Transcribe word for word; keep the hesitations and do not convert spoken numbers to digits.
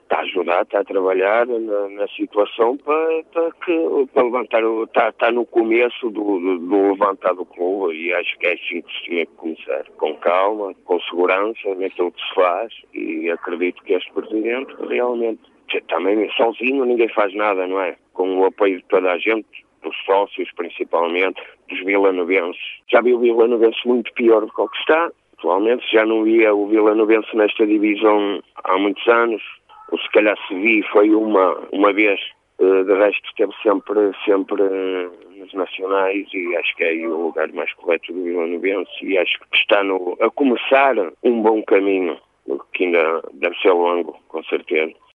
está a ajudar, está a trabalhar na, na situação para, para, que, para levantar, o, está, está no começo do, do, do levantar do clube e acho que é assim que se tinha que começar, com calma, com segurança naquilo que se faz e acredito que este Presidente realmente, também sozinho ninguém faz nada, não é? Com o apoio de toda a gente, dos sócios principalmente, dos vilanovenses. Já vi o vilanovense muito pior do que o que está, atualmente já não via o vilanovense nesta divisão há muitos anos. Ou se calhar se vi foi uma, uma vez, uh, de resto esteve sempre, sempre uh, nos nacionais e acho que é aí o lugar mais correto do vilanovense e acho que está no, a começar um bom caminho, que ainda deve ser longo, com certeza.